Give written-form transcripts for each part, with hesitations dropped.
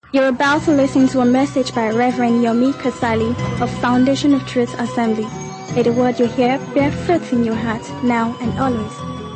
You're about to listen to a message by Reverend Yomi Kasali of Foundation of Truth Assembly. May the word you hear bear fruit in your heart, now and always.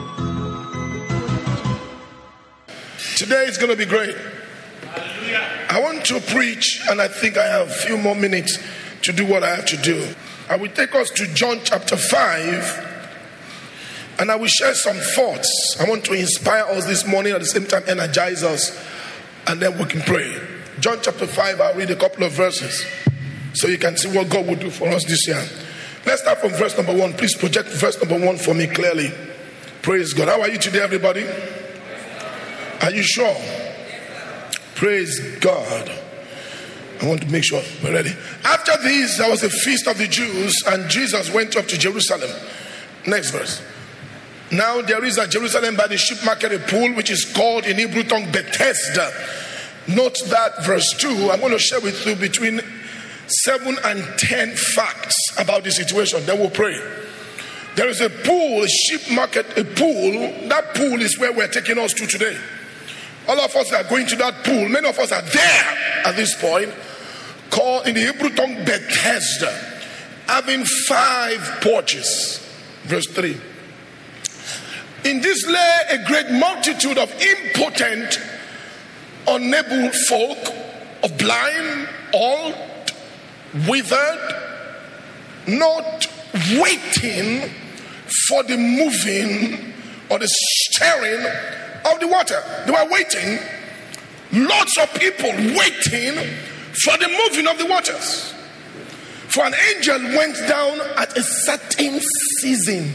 Today is going to be great. Hallelujah. I want to preach, and I think I have a few more minutes to do what I have to do. I will take us to John chapter 5, and I will share some thoughts. I want to inspire us this morning, at the same time energize us, and then we can pray. John chapter 5, I'll read a couple of verses so you can see what God will do for us this year. Let's start from verse number 1. Please project verse number 1 for me clearly. Praise God. How are you today, everybody? Are you sure? Praise God. I want to make sure we're ready. After this, there was a feast of the Jews, and Jesus went up to Jerusalem. Next verse. Now there is at Jerusalem by the sheep market a pool which is called in Hebrew tongue Bethesda. Note that verse 2. I'm going to share with you between 7 and 10 facts about the situation. Then we'll pray. There is a pool, a sheep market, a pool. That pool is where we're taking us to today. All of us are going to that pool. Many of us are there at this point. Called in the Hebrew tongue Bethesda, having 5 porches. Verse 3. In this lay a great multitude of impotent, unable folk, of blind, old, withered, not waiting for the moving or the stirring of the water. They were waiting. Lots of people waiting for the moving of the waters. For an angel went down at a certain season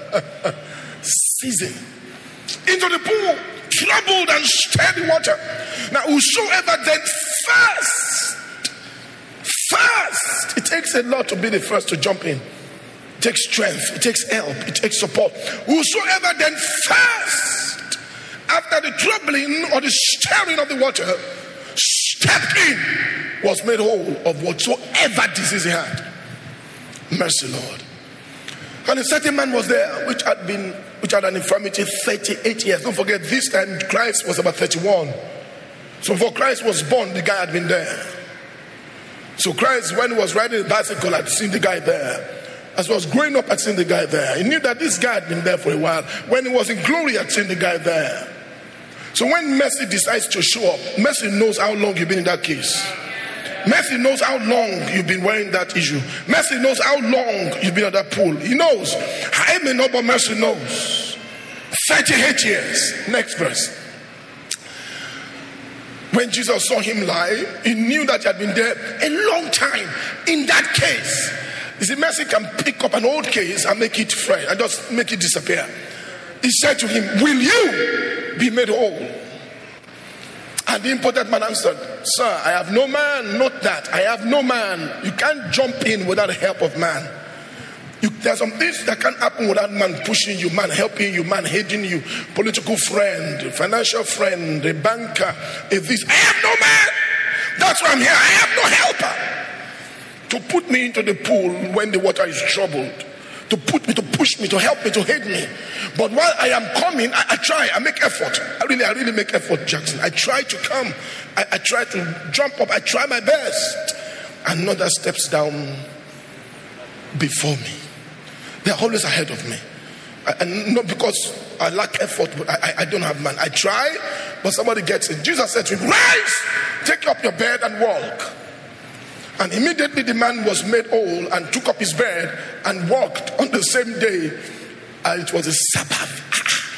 into the pool, troubled and stirred the water. Now whosoever then first, it takes a lot to be the first to jump in. It takes strength, it takes help, it takes support. Whosoever then first, after the troubling or the stirring of the water, stepped in, was made whole of whatsoever disease he had. Mercy, Lord. And a certain man was there which had an infirmity 38 years. Don't forget, this time Christ was about 31. So before Christ was born, the guy had been there. So Christ, when he was riding a bicycle, had seen the guy there. As he was growing up, had seen the guy there. He knew that this guy had been there for a while. When he was in glory, had seen the guy there. So when mercy decides to show up, mercy knows how long you've been in that case. Mercy knows how long you've been wearing that issue. Mercy knows how long you've been at that pool. He knows. I may not, but mercy knows. 38 years. Next verse. When Jesus saw him lie, he knew that he had been there a long time. In that case, you see, mercy can pick up an old case and make it fresh and just make it disappear. He said to him, will you be made whole? And the impotent man answered, sir, I have no man. Not that. I have no man. You can't jump in without the help of man. There are some things that can't happen without man pushing you, man helping you, man aiding you. Political friend, financial friend, a banker, a this. I have no man. That's why I'm here. I have no helper to put me into the pool when the water is troubled. To put me, to push me, to help me, to aid me. But while I am coming, I try, I make effort. I really make effort, Jackson. I try to come. I try to jump up. I try my best. Another steps down before me. They're always ahead of me. And not because I lack effort, but I don't have man. I try, but somebody gets it. Jesus said to him, rise, take up your bed and walk. And immediately the man was made whole and took up his bed and walked on the same day. And it was a Sabbath.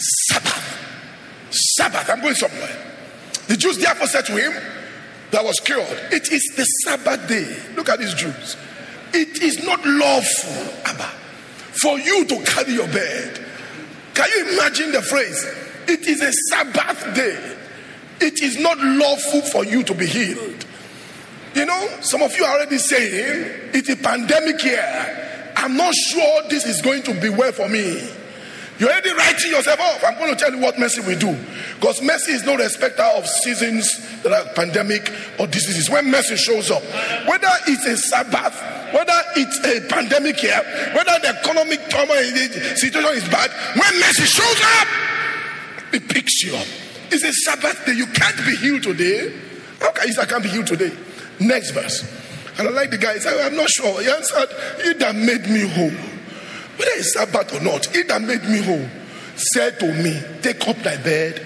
Sabbath. I'm going somewhere. The Jews therefore said to him that was cured, it is the Sabbath day. Look at these Jews. It is not lawful, Abba, for you to carry your bed. Can you imagine the phrase? It is a Sabbath day. It is not lawful for you to be healed. You know, some of you are already saying, it's a pandemic year. I'm not sure this is going to be well for me. You're already writing yourself off. I'm going to tell you what mercy will do. Because mercy is no respecter of seasons that are pandemic or diseases. When mercy shows up, whether it's a Sabbath, whether it's a pandemic year, whether the economic situation is bad, when mercy shows up, it picks you up. It's a Sabbath day. You can't be healed today How can I can't be healed today? Next verse. And I like the guy. He said, I'm not sure. He answered, he that made me whole, whether it's Sabbath or not, he that made me whole said to me, take up thy bed.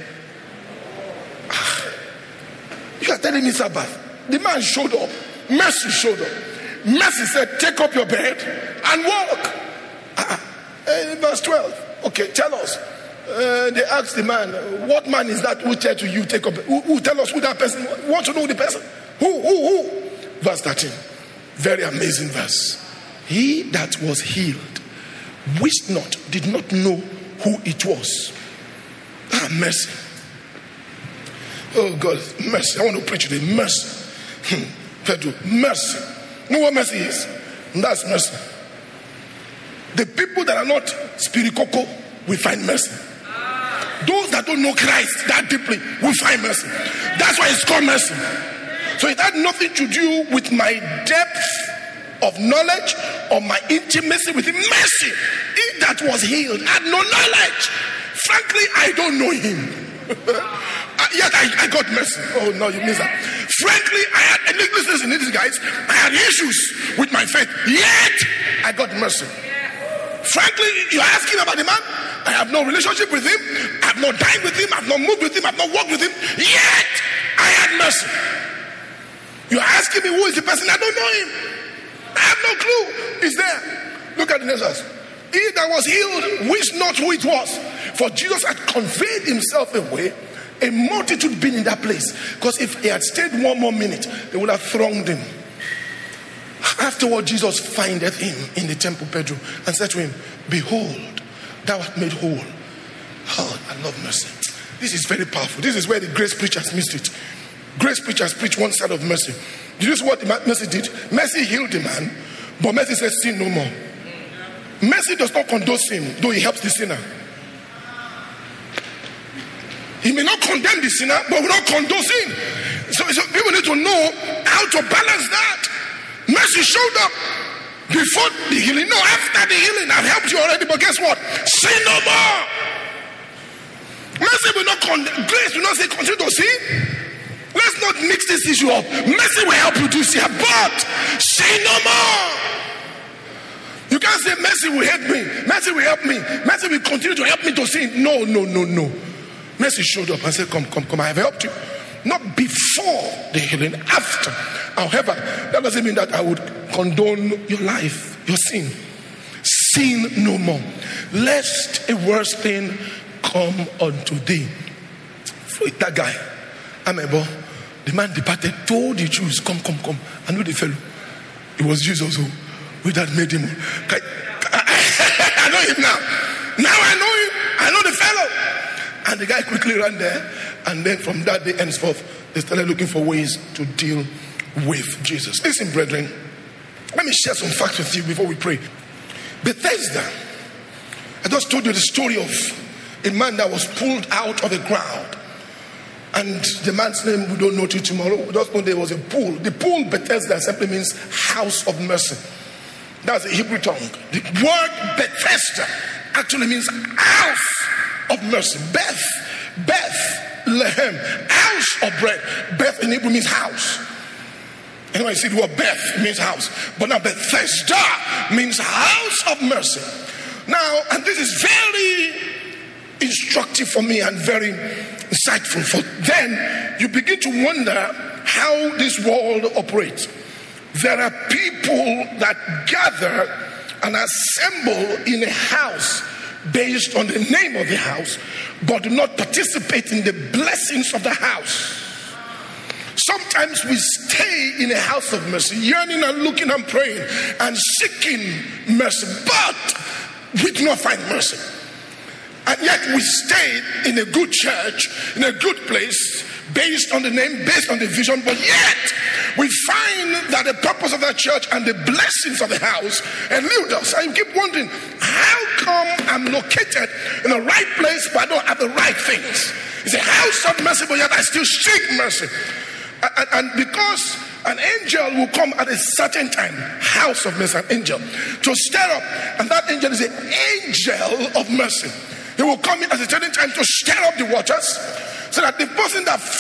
You are telling me Sabbath. The man showed up. Mercy showed up. Mercy said, take up your bed and walk. Verse 12. Okay, tell us. They asked the man, what man is that who said to you, take up? Who tell us who that person? Want to know the person? Who? Verse 13. Very amazing verse. He that was healed wished not, did not know who it was. Mercy. Oh God, mercy. I want to preach today. Mercy. Pedro, mercy. You know what mercy is? That's mercy. The people that are not spiritual will find mercy. Those that don't know Christ that deeply will find mercy. That's why it's called mercy. So it had nothing to do with my depth of knowledge or my intimacy with him. Mercy. He that was healed had no knowledge. Frankly, I don't know him. Yet I got mercy. Oh no, you missed that. Frankly, listen to these guys. I had issues with my faith. Yet I got mercy. Frankly, you're asking about the man. I have no relationship with him. I have not dined with him. I have not moved with him. I have not walked with him. Yet I had mercy. You're asking me who is the person? I don't know him. I have no clue. He's there. Look at the next verse. He that was healed wished not who it was, for Jesus had conveyed himself away. A multitude being in that place, because if he had stayed one more minute, they would have thronged him. Afterward, Jesus findeth him in the temple, Pedro, and said to him, behold, thou art made whole. Oh, I love mercy. This is very powerful. This is where the grace preachers missed it. Grace preachers preach one side of mercy. Did you see what mercy did? Mercy healed the man, but mercy says sin no more. Mercy does not condone sin, though it helps the sinner. He may not condemn the sinner, but will not condone sin. So people need to know how to balance that. Mercy showed up before the healing. No, after the healing, I've helped you already, but guess what? Sin no more. Mercy will not condemn. Grace will not say continue to sin. Let's not mix this issue up. Mercy will help you to sin, but sin no more. You can't say mercy will help me. Mercy will help me. Mercy will continue to help me to sin. No. Mercy showed up and said, come, I have helped you. Not before the healing, after. However, that doesn't mean that I would condone your life, your sin. Sin no more. Lest a worse thing come unto thee. For that guy, Amebo, the man departed, told the Jews, come. I know the fellow. It was Jesus who that made him. I know him now. Now I know him. I know the fellow. And the guy quickly ran there. And then from that day henceforth, they started looking for ways to deal with Jesus. Listen, brethren, let me share some facts with you before we pray. Bethesda. I just told you the story of a man that was pulled out of a crowd. And the man's name, we don't know till tomorrow. We just know there was a pool. The pool, Bethesda, simply means house of mercy. That's the Hebrew tongue. The word Bethesda actually means house of mercy. Bethlehem, house of bread. Beth in Hebrew means house. Anyway, you see the word Beth means house. But now Bethesda means house of mercy. Now, and this is very instructive for me and very insightful. For then you begin to wonder how this world operates. There are people that gather and assemble in a house based on the name of the house, but do not participate in the blessings of the house. Sometimes we stay in a house of mercy, yearning and looking and praying and seeking mercy, but we do not find mercy. And yet we stay in a good church, in a good place, based on the name, based on the vision, but yet we find that the purpose of that church and the blessings of the house elude us. And you keep wondering, how come I'm located in the right place but I don't have the right things? It's a house of mercy, but yet I still seek mercy. And because an angel will come at a certain time, house of mercy, an angel, to stir up, and that angel is an angel of mercy. He will come in at a certain time to stir up the waters, so that the person that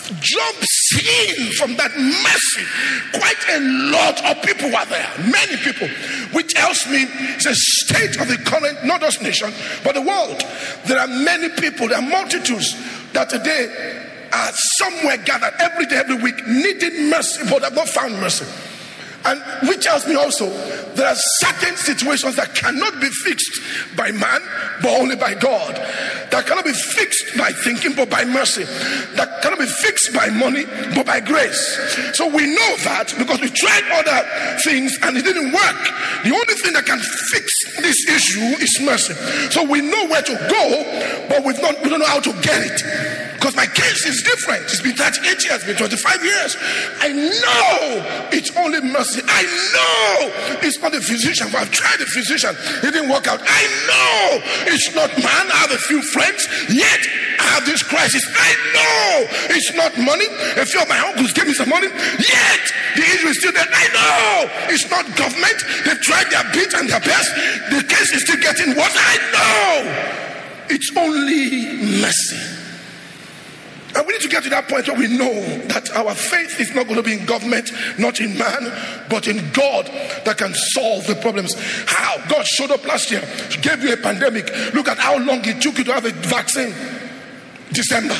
jumps in from that mercy. Quite a lot of people were there, many people, which tells me it's a state of the current, not just nation, but the world. There are many people, there are multitudes that today are somewhere gathered every day, every week, needing mercy, but have not found mercy. And which tells me also there are certain situations that cannot be fixed by man, but only by God. That cannot be fixed by thinking, but by mercy. That cannot be fixed by money, but by grace. So we know that because we tried other things and it didn't work. The only thing that can fix this issue is mercy. So we know where to go, but we don't know how to get it. Because my case is different. It's been 38 years, it's been 25 years. I know it's only mercy. I know it's not the physician, but I've tried the physician. It didn't work out. I know it's not man. I have a few friends, yet I have this crisis. I know it's not money. A few of my uncles gave me some money, yet the issue is still there. I know it's not government. They've tried their bit and their best. The case is still getting worse. I know it's only mercy. And we need to get to that point where we know that our faith is not going to be in government, not in man, but in God that can solve the problems. How? God showed up last year, gave you a pandemic. Look at how long it took you to have a vaccine. December.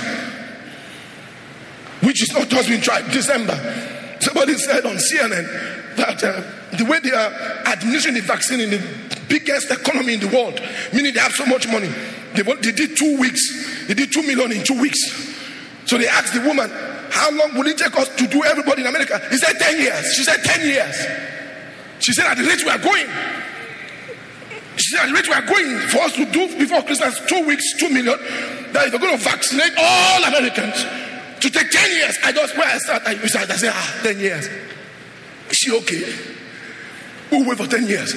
Which is not just being tried. December. Somebody said on CNN that the way they are administering the vaccine in the biggest economy in the world, meaning they have so much money, they did 2 weeks. They did 2 million in 2 weeks. So they asked the woman, how long will it take us to do everybody in America? He said 10 years. She said 10 years. She said at the rate we are going. She said at the rate we are going for us to do before Christmas 2 weeks, 2 million, that if we're going to vaccinate all Americans to take 10 years. I just where I start, I said 10 years. Is she okay? We'll wait for 10 years.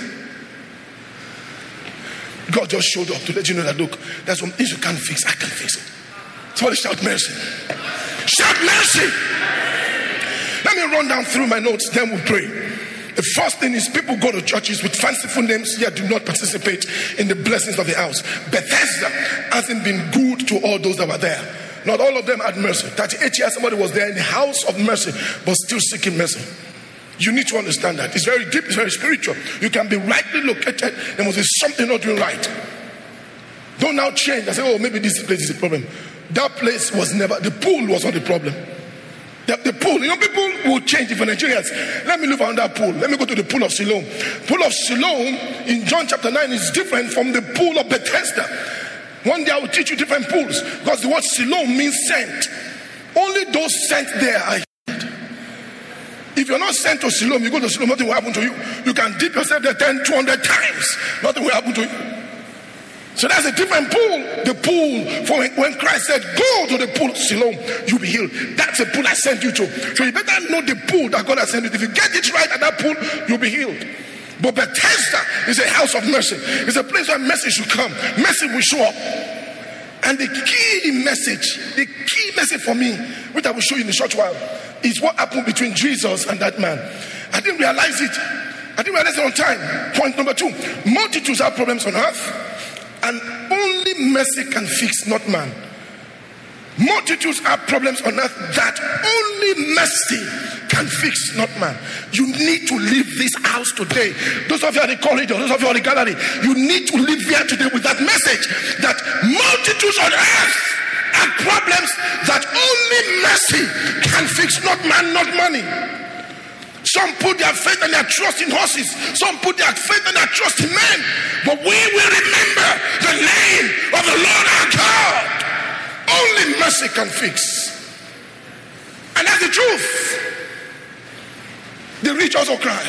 God just showed up to let you know that look, there's some things you can't fix. I can fix it. Somebody shout mercy. Shout mercy. Let me run down through my notes, then we'll pray. The first thing is people go to churches with fanciful names, yet do not participate in the blessings of the house. Bethesda hasn't been good to all those that were there. Not all of them had mercy. 38 years somebody was there in the house of mercy, but still seeking mercy. You need to understand that. It's very deep, it's very spiritual. You can be rightly located. There must be something not doing right. Don't now change and say, oh, maybe this place is a problem. That place was never, the pool was not the problem. The pool, people will change it for Nigerians. Let me live on that pool. Let me go to the pool of Siloam. Pool of Siloam in John chapter 9 is different from the pool of Bethesda. One day I will teach you different pools because the word Siloam means sent. Only those sent there are healed. If you're not sent to Siloam, you go to Siloam, nothing will happen to you. You can dip yourself there 10, 200 times. Nothing will happen to you. So that's a different pool. The pool for when Christ said, go to the pool of Siloam, you'll be healed. That's a pool I sent you to. So you better know the pool that God has sent you. If you get it right at that pool, you'll be healed. But Bethesda is a house of mercy. It's a place where mercy should come. Mercy will show up. And the key message for me, which I will show you in a short while, is what happened between Jesus and that man. I didn't realize it. I didn't realize it on time. Point number 2. Multitudes have problems on earth. And only mercy can fix, not man. Multitudes have problems on earth that only mercy can fix, not man. You need to leave this house today. Those of you at the corridor, those of you at the gallery, you need to leave here today with that message that multitudes on earth have problems that only mercy can fix, not man, not money. Some put their faith and their trust in horses. Some put their faith and their trust in men. But we will remember the name of the Lord our God. Only mercy can fix. And that's the truth. The rich also cry.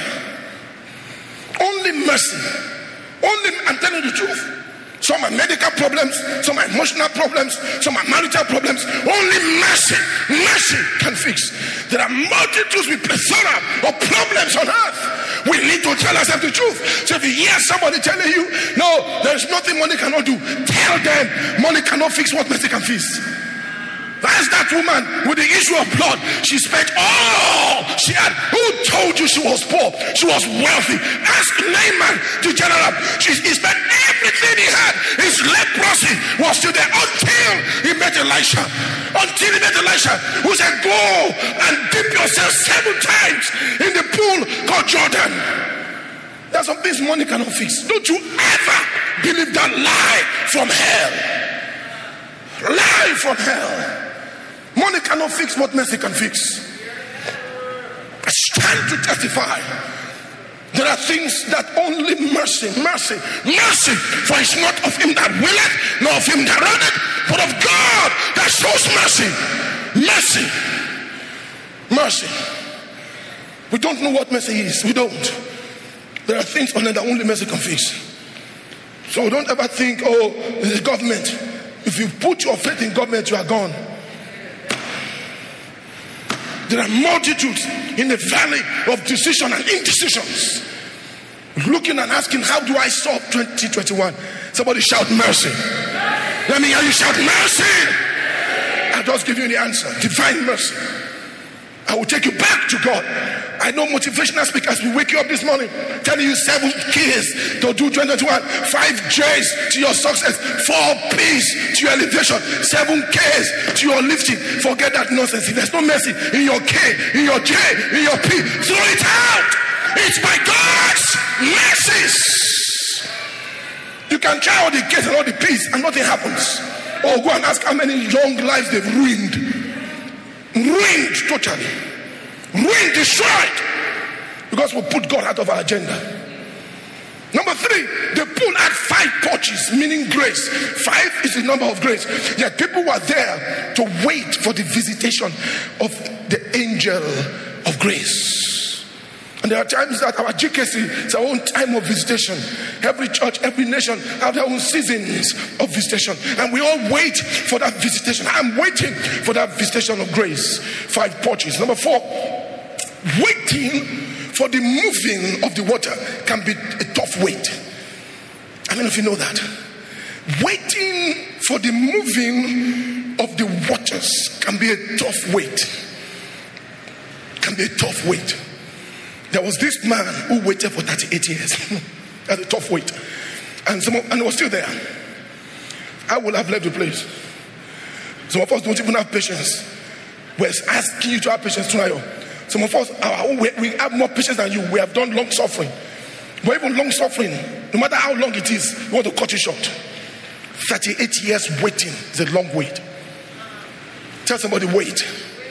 Only mercy. I'm telling you the truth. Some are medical problems, some are emotional problems, some are marital problems. Only mercy can fix. There are multitudes with plethora of problems on earth. We need to tell ourselves the truth. So if you hear somebody telling you, no, there is nothing money cannot do, tell them money cannot fix what mercy can fix. That's that woman with the issue of blood. She spent all she had. Who told you she was poor? She was wealthy. Ask Naaman the general. He spent everything he had. His leprosy was still there until he met Elisha. Until he met Elisha, who said, go and dip yourself 7 times in the pool called Jordan. There's some things money cannot fix. Don't you ever believe that lie from hell. Lie from hell. Money cannot fix what mercy can fix. I stand to testify. There are things that only mercy, for it's not of him that willeth, nor of him that runneth, but of God that shows mercy. Mercy. We don't know what mercy is. We don't. There are things on it that only mercy can fix. So don't ever think, oh, it's the government. If you put your faith in government, you are gone. There are multitudes in the valley of decision and indecisions, looking and asking, how do I solve 2021? Somebody shout mercy. Let me hear you shout mercy. I'll just give you the answer. Divine mercy. I will take you back to God. I know motivational speakers will wake you up this morning telling you 7 keys to do 2021, 5 J's to your success, 4 P's to your elevation, 7 K's to your lifting. Forget that nonsense. If there's no mercy in your K, in your J, in your P, throw it out. It's by God's mercies. You can try all the K's and all the P's and nothing happens. Or go and ask how many young lives they've ruined. Ruined totally. Ruined, destroyed. Because we put God out of our agenda. Number 3, the pool had 5 porches, meaning grace. 5 is the number of grace. Yeah, people were there to wait for the visitation of the angel of grace. And there are times that our GKC is our own time of visitation. Every church, every nation have their own seasons of visitation. And we all wait for that visitation. I'm waiting for that visitation of grace. 5 porches. Number 4, waiting for the moving of the water can be a tough wait. I don't know if you know that. Waiting for the moving of the waters can be a tough wait. Can be a tough wait. There was this man who waited for 38 years. That's a tough wait. And he was still there. I would have left the place. Some of us don't even have patience. We're asking you to have patience tonight. Some of us, we have more patience than you. We have done long suffering. But even long suffering, no matter how long it is, we want to cut it short. 38 years waiting is a long wait. Tell somebody, wait.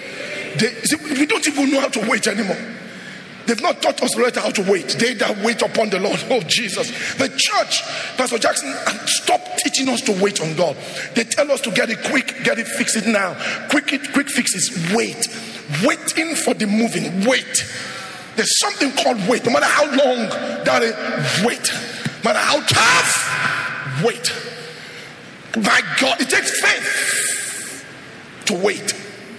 We don't even know how to wait anymore. They've not taught us how to wait. They that wait upon the Lord. Oh, Jesus. The church, Pastor Jackson, stop teaching us to wait on God. They tell us to get it quick, get it, fix it now. Quick fixes. Wait. Waiting for the moving. Wait. There's something called wait. No matter how long that is, wait. No matter how tough, wait. My God, it takes faith to wait.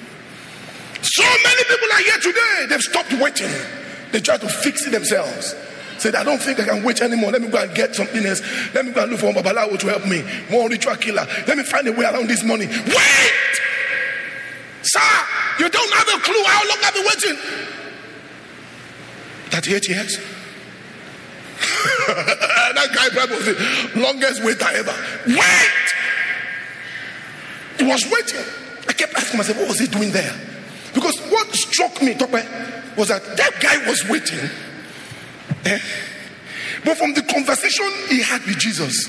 So many people are here today. They've stopped waiting. They try to fix it themselves. Said, I don't think I can wait anymore. Let me go and get something else. Let me go and look for Babalawo to help me. More ritual killer. Let me find a way around this money. Wait! Sir, you don't have a clue how long I've been waiting. 38 years. That guy probably was the longest waiter ever. Wait! He was waiting. I kept asking myself, what was he doing there? Because what struck me, Tope, was that guy was waiting. But from the conversation he had with Jesus,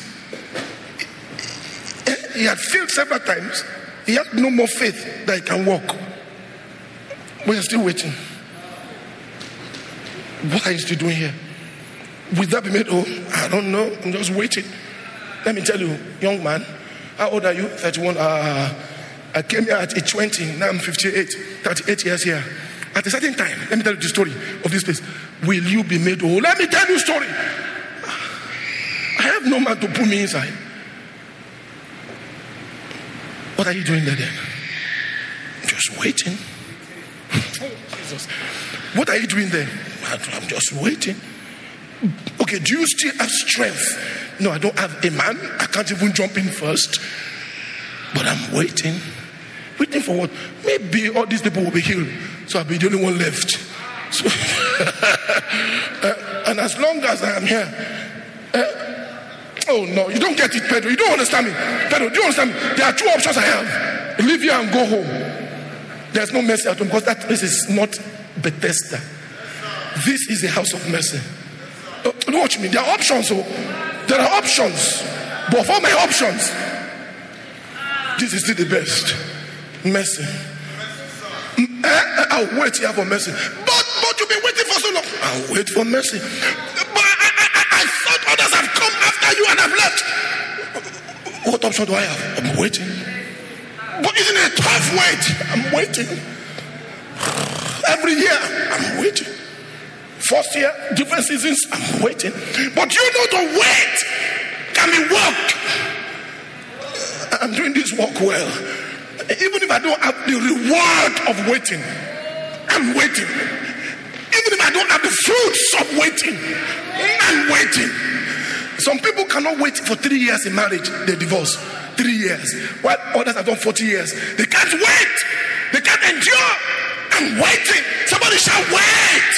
he had failed several times. He had no more faith that he can walk. But he's still waiting. What are you still doing here? Will that be made? Oh, I don't know. I'm just waiting. Let me tell you, young man, how old are you? 31. I came here at age 20. Now I'm 58. 38 years here. At a certain time, let me tell you the story of this place. Will you be made whole? Let me tell you a story. I have no man to put me inside. What are you doing there then? Just waiting. Oh, Jesus. What are you doing there? I'm just waiting. Okay, do you still have strength? No, I don't have a man. I can't even jump in first. But I'm waiting. Waiting for what? Maybe all these people will be healed, so I'll be the only one left. So, and as long as I am here, oh no, you don't get it, Pedro. You don't understand me. Pedro, do you understand me? There are two options I have. Leave here and go home. There's no mercy at home because that place is not Bethesda. This is the house of mercy. Watch me. There are options. There are options. But for my options, this is still the best. Mercy. I'll wait here for mercy. But you've been waiting for so long. I'll wait for mercy. But I thought others have come after you and have left. What option do I have? I'm waiting. But isn't it a tough wait? I'm waiting. Every year, I'm waiting. First year, different seasons, I'm waiting. But you know the wait can be work. I'm doing this work well. Even if I don't have the reward of waiting, I'm waiting. Even if I don't have the fruits of waiting, I'm waiting. Some people cannot wait for 3 years in marriage, they divorce. 3 years. While others have done 40 years. They can't wait. They can't endure. I'm waiting. Somebody shall wait.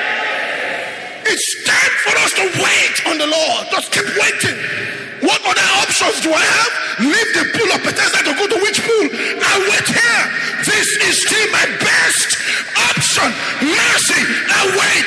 It's time for us to wait on the Lord. Just keep waiting. What other options do I have? Leave the pool of Bethesda to go to which pool? I'll wait here. This is still my best option. Mercy. I'll wait.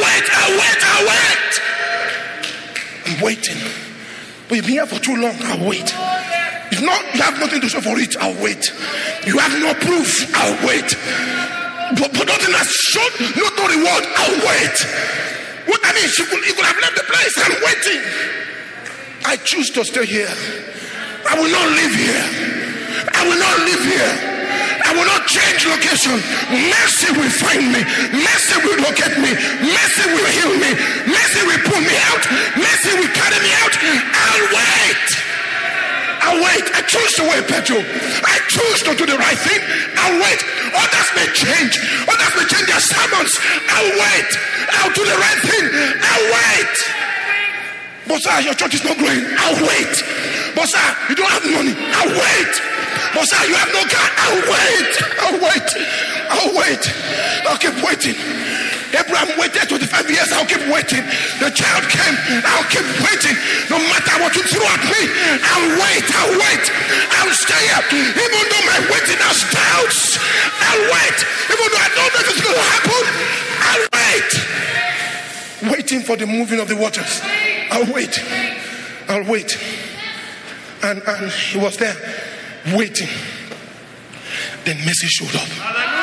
I'm waiting. But you've been here for too long. I'll wait. If not, you have nothing to show for it. I'll wait. You have no proof. I'll wait. But nothing has shown. No reward. I'll wait. What I mean, you could have left the place. I'm waiting. I choose to stay here. I will not live here. I will not live here. I will not change location. Mercy will find me. Mercy will locate me. Mercy will heal me. Mercy will pull me out. Mercy will carry me out. I'll wait. I'll wait. I choose to wait, Pedro. I choose to do the right thing. I'll wait. Others may change. Others may change their sermons. I'll wait. I'll do the right thing. I'll wait. But sir, your church is not growing. I'll wait. But sir, you don't have money. I'll wait. But sir, you have no car. I'll wait. I'll keep waiting. Abraham waited 25 years. I'll keep waiting. The child came. I'll keep waiting. No matter what you throw at me, I'll wait. I'll stay up. Even though my waiting has doubts, I'll wait. Even though I don't know if it's going to happen, I'll wait. Waiting for the moving of the waters. I'll wait. And he was there waiting. Then mercy showed up.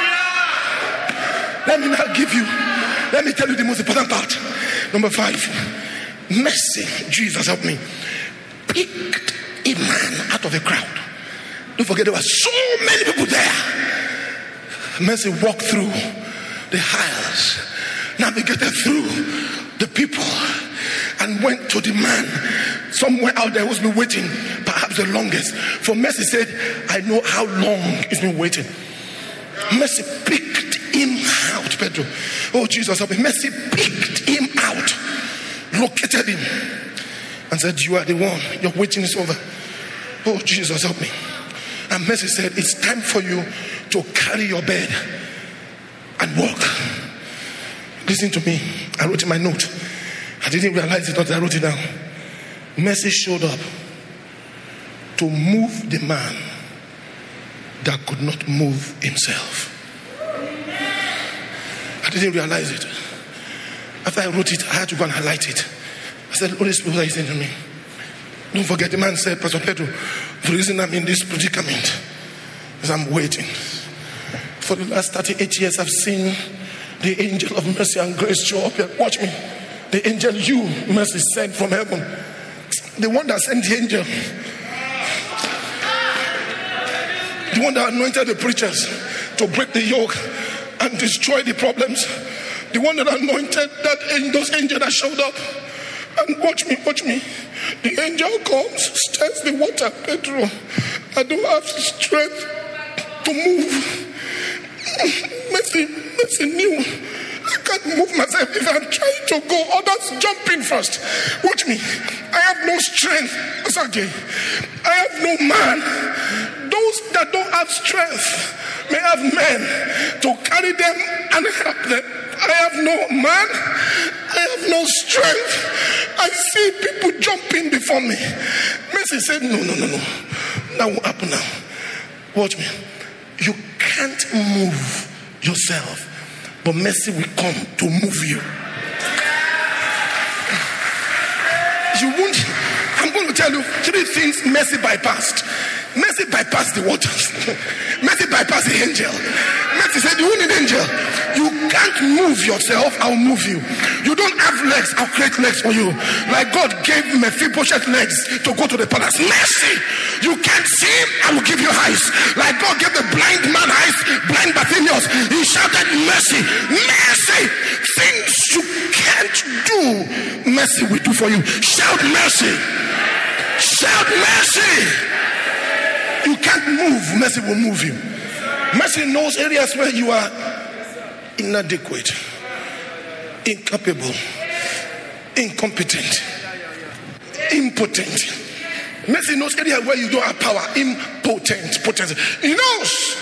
Let me tell you the most important part. Number 5. Mercy, Jesus help me, picked a man out of a crowd. Don't forget there were so many people there. Mercy walked through the aisles, navigated through the people, and went to the man somewhere out there who's been waiting perhaps the longest. For Mercy said, I know how long he's been waiting. Mercy picked him out, Pedro. Oh, Jesus help me. Mercy picked him out, located him, and said, you are the one. Your waiting is over. Oh, Jesus help me. And Mercy said, it's time for you to carry your bed and walk. Listen to me. I wrote in my note. I didn't realize it until I wrote it down. Mercy showed up to move the man that could not move himself. I didn't realize it. After I wrote it, I had to go and highlight it. I said, Holy Spirit, what are you saying to me? Don't forget, the man said, Pastor Pedro, the reason I'm in this predicament is I'm waiting. For the last 38 years, I've seen the angel of mercy and grace show up here. Watch me. The angel you, mercy, sent from heaven. The one that sent the angel. The one that anointed the preachers to break the yoke and destroy the problems. The one that anointed those angels that showed up. And watch me. The angel comes, stirs the water. Pedro, I don't have strength to move. Mercy knew. I can't move myself. If I'm trying to go, others jump in first. Watch me. I have no strength. I have no man. those that don't have strength may have men to carry them and help them. I have no man. I have no strength. I see people jumping before me. Mercy said, no. That won't happen now. Watch me. You can't move yourself, but mercy will come to move you. You won't. I'm going to tell you 3 things mercy bypassed. Mercy bypassed the waters. Mercy bypassed the angel. Mercy said, you need angel. You can't move yourself, I'll move you. You don't have legs, I'll create legs for you. Like God gave Mephibosheth legs to go to the palace. Mercy. You can't see, I will give you eyes. Like God gave the blind man eyes, blind Bartimaeus. He shouted mercy. Mercy. Things you can't do, mercy will do for you. Shout mercy. Shout mercy. You can't move, mercy will move you. Mercy knows areas where you are inadequate, incapable, incompetent, impotent. Mercy knows areas where you don't have power, impotent, potent. He knows.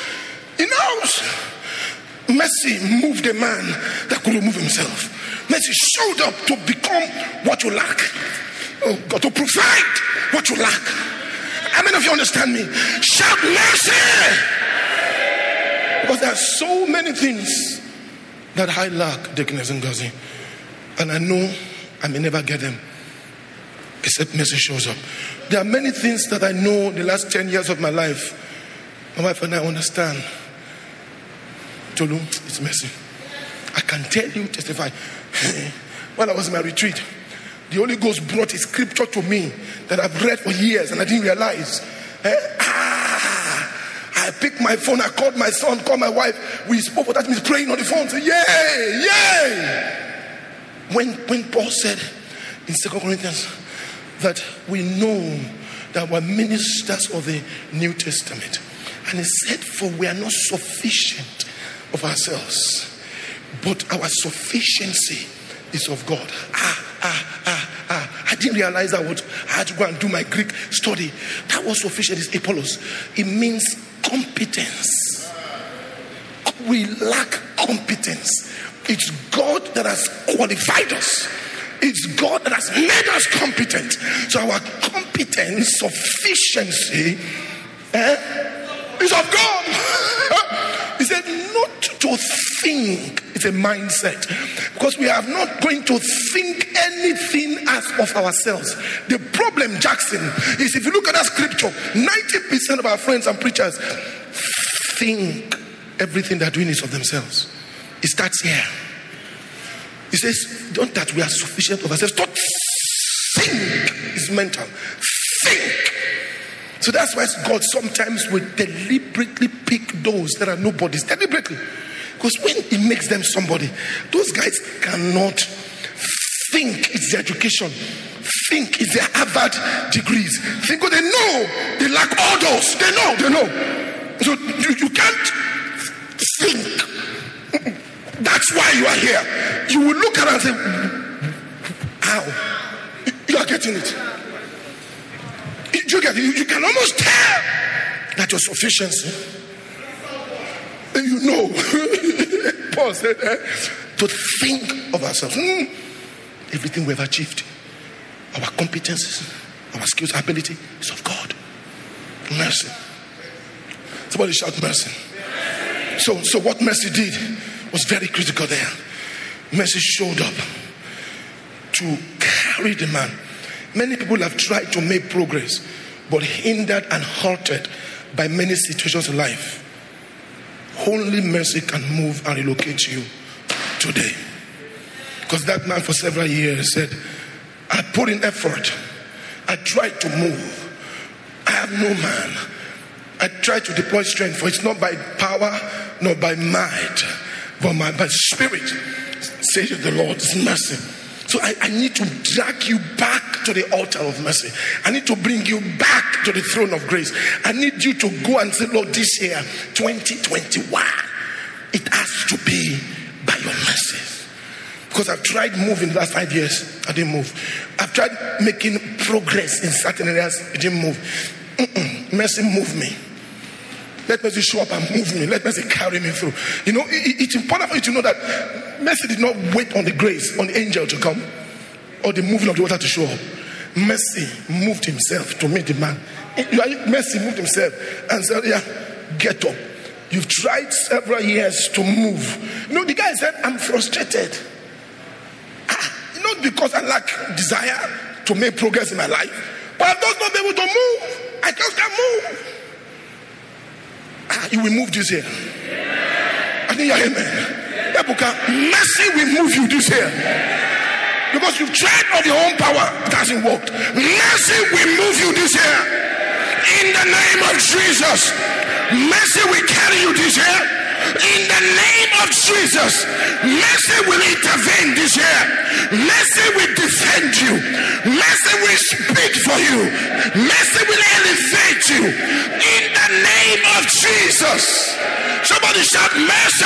Mercy moved a man that couldn't move himself. Mercy showed up to become what you lack. Oh God, to provide what you lack. How many of you understand me? Shout mercy! Because there are so many things that I lack, Deaconess Ngozi, and I know I may never get them except mercy shows up. There are many things that I know the last 10 years of my life. My wife and I understand. Tolu, it's mercy. I can tell you, testify. When I was in my retreat, the Holy Ghost brought a scripture to me that I've read for years and I didn't realize. I picked my phone, I called my son, called my wife. We spoke for that means praying on the phone. Say, yay! When Paul said in 2 Corinthians that we know that we're ministers of the New Testament. And he said, for we are not sufficient of ourselves, but our sufficiency is of God. I didn't realize that. I had to go and do my Greek study. That was sufficient. Is Apollos. It means competence. We lack competence. It's God that has qualified us. It's God that has made us competent. So our competence, sufficiency is of God. He said not to think. It's a mindset. Because we are not going to think anything as of ourselves. The problem, Jackson, is if you look at that scripture, 90% of our friends and preachers think everything they're doing is of themselves. It starts here. He says, don't that we are sufficient of ourselves. Don't think. It's mental. Think. So that's why God sometimes will deliberately pick those that are nobodies. Deliberately. Because when he makes them somebody, those guys cannot think it's their education. Think it's their Harvard degrees. Think what they know. They lack all those. They know. So you can't think. That's why you are here. You will look around and say, how? You are getting it. You get it. You can almost tell that your sufficiency. You know. Paul said to think of ourselves. Everything we have achieved, our competences, our skills, our ability is of God. Mercy. Somebody shout mercy. So what mercy did was very critical there. Mercy showed up to carry the man. Many people have tried to make progress, but hindered and halted by many situations in life. Only mercy can move and relocate you today. Because that man for several years said, I put in effort. I tried to move. I have no man. I tried to deploy strength, for it's not by power, nor by might, but by spirit, says the Lord's mercy. So I need to drag you back to the altar of mercy. I need to bring you back to the throne of grace. I need you to go and say, Lord, this year, 2021, it has to be by your mercy. Because I've tried moving the last 5 years, I didn't move. I've tried making progress in certain areas, it didn't move. Mercy moved me. Let mercy show up and move me. Let mercy carry me through. You know, it's important for you to know that mercy did not wait on the grace, on the angel to come, or the moving of the water to show up. Mercy moved himself to meet the man. Mercy moved himself and said, yeah, get up. You've tried several years to move. You know, the guy said, I'm frustrated. Not because I lack desire to make progress in my life, but I'm just not able to move. I just can't move. You will move this year. I think you're amen. Mercy will move you this year. Because you've tried on your own power, it hasn't worked. Mercy will move you this year. In the name of Jesus. Mercy will carry you this year. In the name of Jesus. Mercy will intervene this year. Mercy will defend you. Mercy will speak for you. Mercy will elevate you. In the name of Jesus. Somebody shout mercy.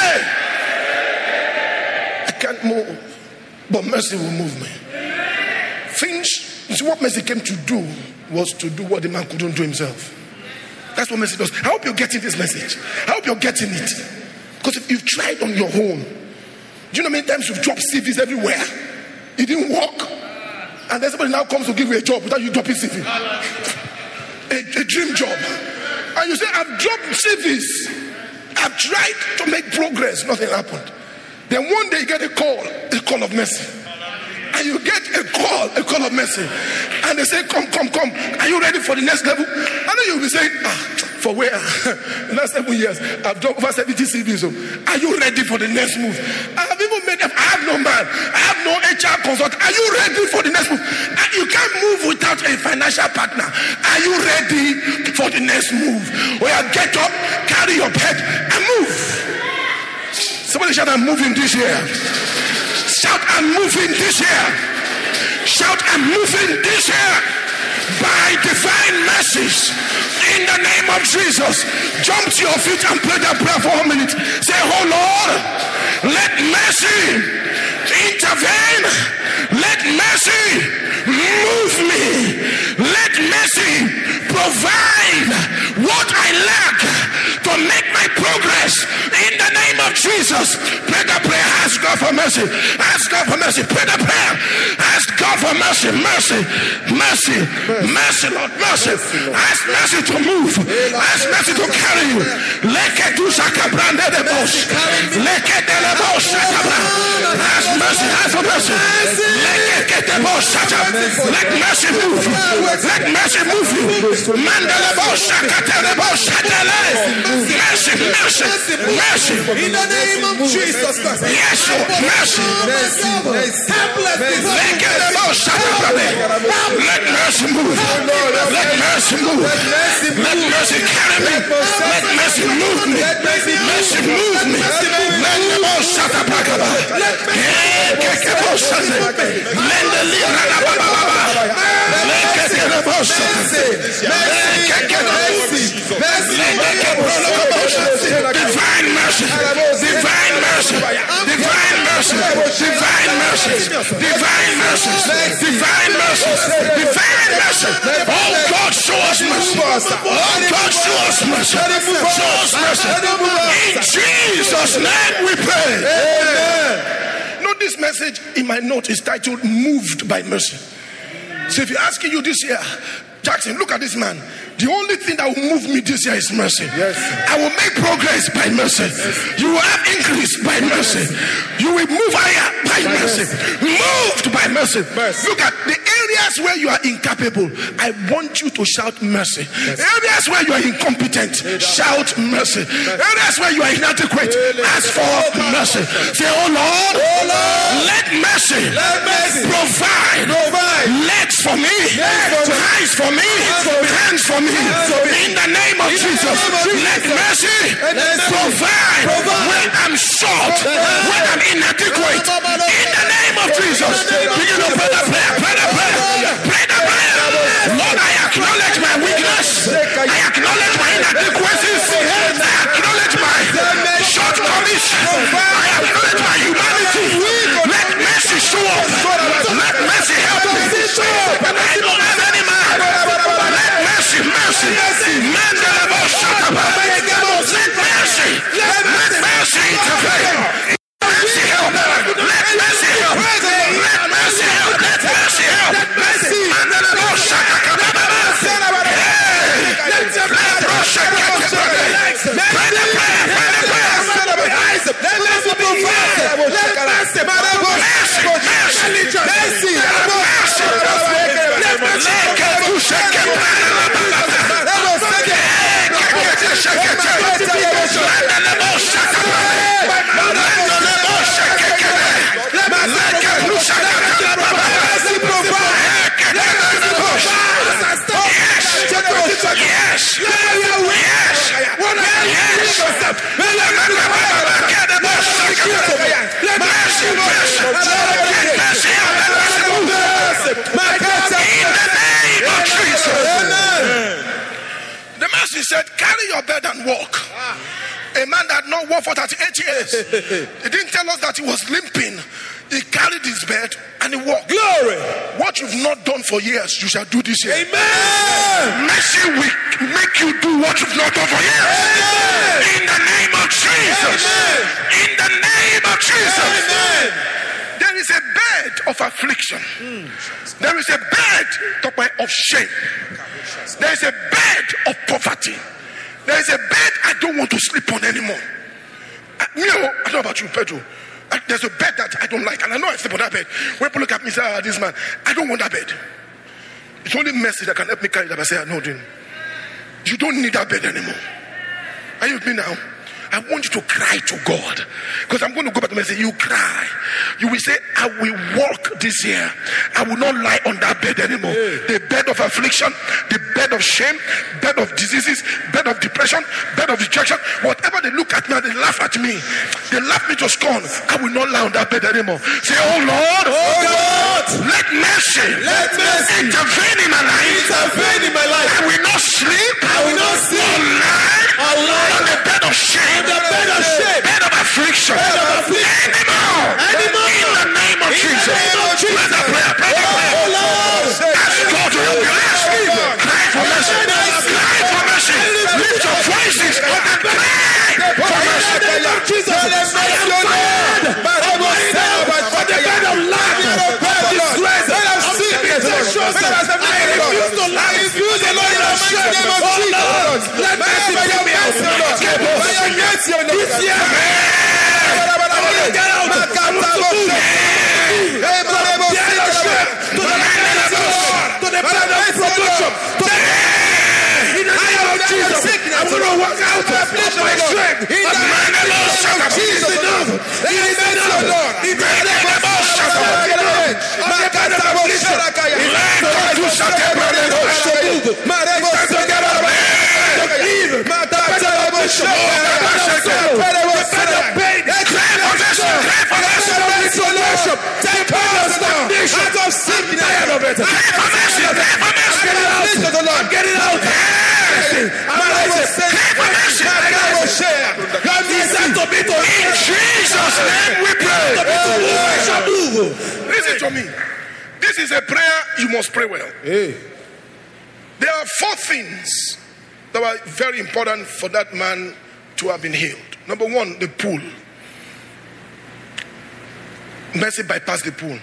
I can't move, but mercy will move me. Things, what mercy came to do was to do what the man couldn't do himself. That's what mercy does. I hope you're getting this message. I hope you're getting it. Because if you've tried on your own, do you know how many times you've dropped CVs everywhere? It didn't work. And then somebody now comes to give you a job without you dropping CV. A dream job. And you say, I've dropped CVs. I've tried to make progress. Nothing happened. Then one day you get a call of mercy. And you get a call of mercy. And they say, come. Are you ready for the next level? And then you'll be saying, for where? The last 7 years, I've done over 70 CVs. So are you ready for the next move? I have even made them. I have no man. I have no HR consultant. Are you ready for the next move? You can't move without a financial partner. Are you ready for the next move? Well, get up, carry your bed, and move. Somebody shout, I'm moving this year. Shout, I'm moving this year. Shout, I'm moving this year. By divine mercies. In the name of Jesus. Jump to your feet and pray that prayer for 1 minute. Say, oh Lord, let mercy intervene. Let mercy move me. Let mercy provide what I lack to make my progress. In the name of Jesus. Pray the prayer. Ask God for mercy. Ask God for mercy. Pray the prayer. Ask God for mercy. Mercy. Lord. Mercy. Ask mercy to move. Ask mercy to carry you. Ask mercy. Ask for mercy. Let mercy move. Let mercy move you. Mercy. In the name of Jesus Christ. Yes, mercy. Let mercy move. Let mercy move. Let mercy carry me. Let mercy move me. Mercy move me. Let the boss shut up. Divine mercy. Divine mercy. Divine mercy. Divine mercy. Divine mercy. Divine mercy. Divine mercy. Oh God, show us mercy. Oh God, show us mercy. Show us mercy. In Jesus' name we pray. Amen. Note this message in my note is titled Moved by Mercy. So if you're asking you this year, Jackson, look at this man. The only thing that will move me this year is mercy. Yes. I will make progress by mercy. Yes. You will have increase by mercy. You will move higher by mercy. Moved by mercy. Look at the areas where you are incapable. I want you to shout mercy. Yes. Areas where you are incompetent, shout mercy. Areas where you are inadequate, ask for mercy. Say, oh Lord, let mercy provide legs for me, eyes for me, hands for me. In the name of Jesus, let mercy provide when I'm short, when I'm inadequate. In the name of Jesus, begin to pray the prayer, pray the prayer, pray the prayer. Lord, I acknowledge my weakness, I acknowledge my inadequacies, I acknowledge my shortcomings, I acknowledge my humanity. Let mercy show up, let mercy help me. I don't have any man. Mercy, man, the shut up. He said, carry your bed and walk. A man that had not walked for 38 years. He didn't tell us that he was limping. He carried his bed and he walked. Glory. What you've not done for years, you shall do this year. Amen. Mercy will make you do what you've not done for years. Amen. In the name of Jesus. Amen. In the name of Jesus. Amen. There is a bed of affliction. There is a bed of shame. There is a bed of poverty. There is a bed I don't want to sleep on anymore. I don't know about you, Pedro. There's a bed that I don't like, and I know I sleep on that bed. When people look at me and say, this man, I don't want that bed. It's only mercy that can help me carry that. I say, no, then you don't need that bed anymore. Are you with me now? I want you to cry to God, because I'm going to go back to and say, you cry. You will say, I will walk this year. I will not lie on that bed anymore. The bed of affliction, the bed of shame, bed of diseases, bed of depression, bed of rejection. Whatever they look at me and they laugh at me, they laugh me to scorn. I will not lie on that bed anymore. Say, oh Lord, let mercy intervene in my life. I will not sleep. Or lie on the bed of shame. Bed of affliction. Anymore. In the name of Jesus. Let the prayer. Ask God to help you. Cry for mercy. Cry for mercy. Lift your voices and cry for mercy. Jesus, I am tired of the bed of life, disgrace, I refuse to lie. I refuse to lie in the name of Jesus. Let mercy take me out. This year, I want to get out. I want to move. To the bed of production. In the name of Jesus, I want to walk out of my strength. In the name of Jesus, enough. It is enough. It is enough. Get it out. In Jesus' name we pray. Listen to me. This is a prayer you must pray well. There are 4 things that were very important for that man to have been healed. Number 1, the pool. Mercy bypassed the pool.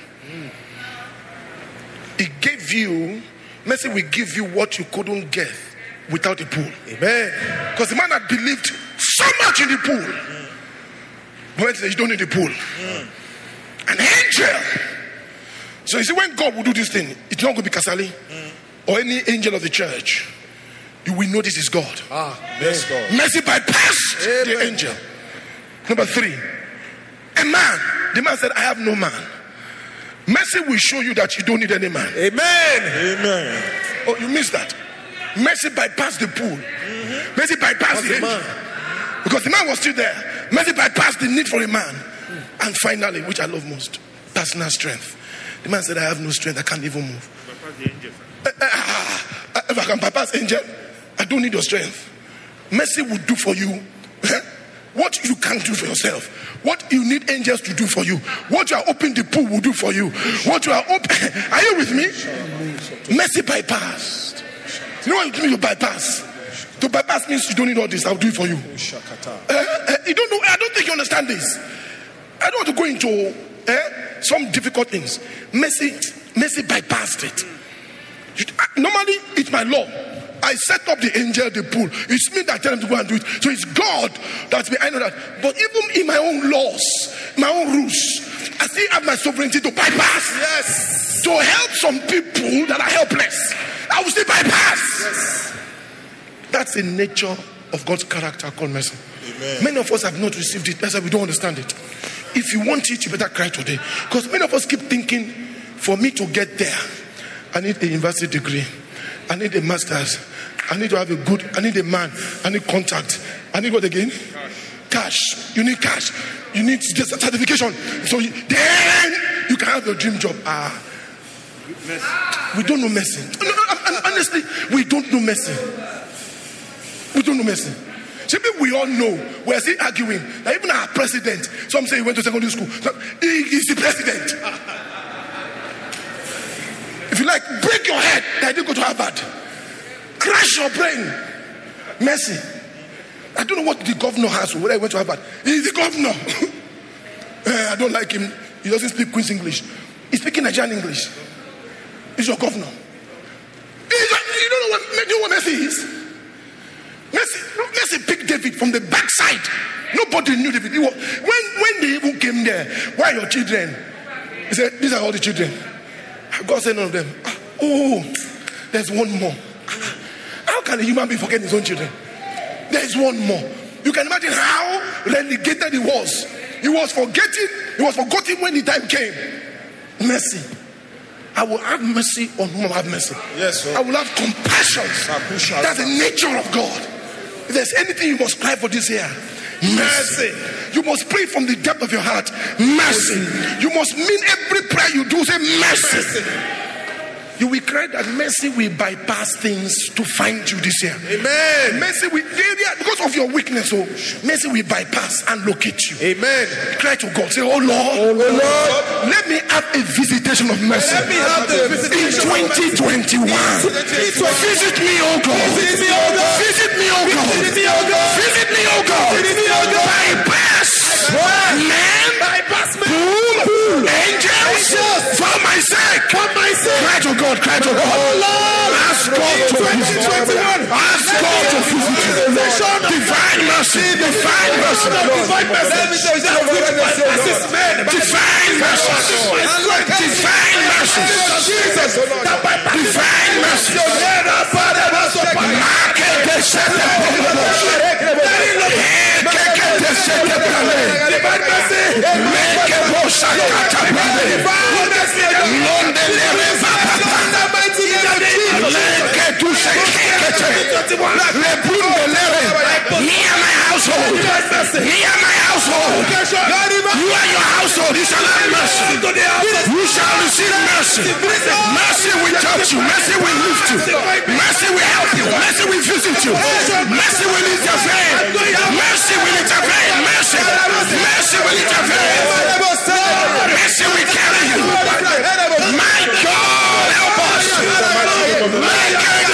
It gave you, mercy will give you what you couldn't get without the pool. Amen. Because the man had believed so much in the pool. But you don't need the pool. An angel. So you see, when God will do this thing, it's not going to be Kasali or any angel of the church. You will know this is God. Yes, God. Mercy bypassed the angel. Number 3, a man. The man said, I have no man. Mercy will show you that you don't need any man. Amen. Oh, you missed that. Mercy bypassed the pool. Mercy bypassed the angel. Because the man was still there. Mercy bypassed the need for a man. And finally, which I love most, personal strength. The man said, I have no strength. I can't even move. If I can bypass angel, I don't need your strength. Mercy will do for you what you can't do for yourself. What you need angels to do for you. What you are opening the pool will do for you. What you are open. Are you with me? Mercy bypassed. You know what it means to bypass? To bypass means you don't need all this. I'll do it for you. You don't know. I don't think you understand this. I don't want to go into some difficult things. Mercy bypassed it. Normally, it's my law. I set up the angel, the pool. It's me that tell them to go and do it. So it's God that's behind that. But even in my own laws, my own rules, I still have my sovereignty to bypass. Yes. To help some people that are helpless, I will still bypass. Yes. That's the nature of God's character called mercy. Amen. Many of us have not received it. That's why we don't understand it. If you want it, you better cry today. Because many of us keep thinking, for me to get there, I need a university degree. I need a master's. I need to have I need a man. I need contact. I need what again? Cash. You need cash. You need just a certification. So then you can have your dream job. We don't know mercy. No, honestly, we don't know mercy. We don't know mercy. We all know. We're still arguing. Now, even our president, some say he went to secondary school. He's the president. If you like, break your head that I didn't go to Harvard. Crash your brain. Mercy. I don't know what the governor has, whether he went to Harvard. He's the governor. I don't like him. He doesn't speak Queen's English. He's speaking Nigerian English. He's your governor. You don't know what mercy is? Mercy picked David from the backside. Nobody knew David. When they even came there, why are your children? He said, these are all the children. God said none of them. Oh, there's one more. How can a human being forget his own children? There's one more. You can imagine how relegated he was. He was forgotten when the time came. Mercy. I will have mercy on whom I have mercy. Yes, sir. I will have compassion. That's the nature of God. If there's anything you must cry for this year, mercy. You must pray from the depth of your heart. Mercy. You must mean every prayer you do. Say mercy. You will cry that mercy will bypass things to find you this year. Amen. Mercy will, because of your weakness, mercy will bypass and locate you. Amen. Cry to God. Say, oh Lord, let me have a visitation of mercy. Let me have the visitation in 2021. Visit me, oh God. Visit me, oh God. Visit me, oh God. Visit me, oh God. Visit me, oh God. Visit me, oh God. Bypass man. Bypass man. Angels. For my sake. For my sake. Cry to God. Cry to God. Oh Lord. Ask God to visit you. Ask God to visit you. Divine mercy. Divine mercy. Divine mercy. Divine mercy. Divine mercy. Divine mercy. Near my household. Near my household. You are your household. You shall have mercy. You shall receive mercy. Mercy will touch you. Mercy will lift you. Mercy will help you. Mercy will visit you. Mercy will intervene. Mercy will intervene. Mercy. Mercy will intervene. Mercy will carry you. My God, help us. My God,